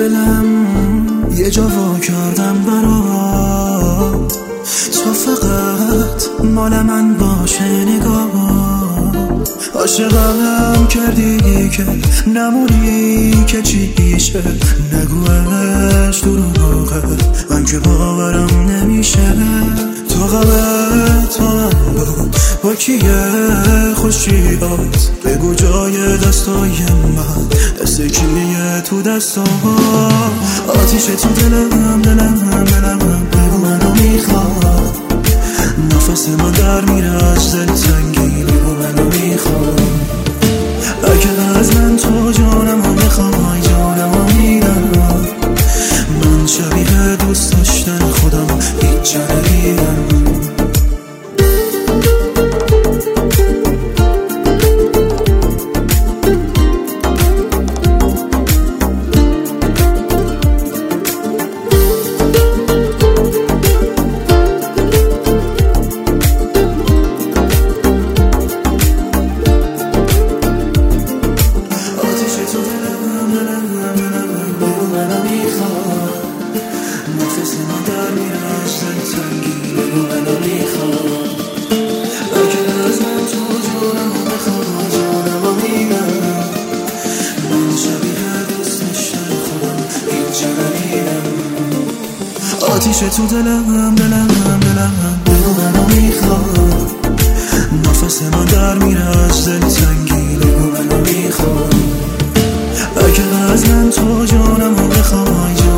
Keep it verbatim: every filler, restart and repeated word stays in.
دلم یه جا وا کردم برات، تو فقط مال من باشه نگاه. عاشقم کردی که نمونی که چیشه، نگوش دروغه من که باورم نمیشه. تو غمت با من بود، با کیه خوشیات؟ بگو جای دستای من، دست کیه تو دستا؟ آتیش تو دلم دلم دلم، بگو منو میخواد. نفس من در میره از دل تنگی، بگو منو میخواد. اگه از من تو جانمو میخوای، جانمو میدم. من شبیه دوست داشتن خودم هیچ جا نمیرم. نفس من در میره از دل تنگی، بگو منو میخواد. اگه از من تو جانمو بخواد، جانمو میدم. من شبیه دوست داشتن خودم هیچ جا نمیرم. آتیش تو دلم دلم دلم، بگو منو میخواد. نفس من در میره از دل تنگی، بگو منو میخواد. اگه از من تو جانمو بخوای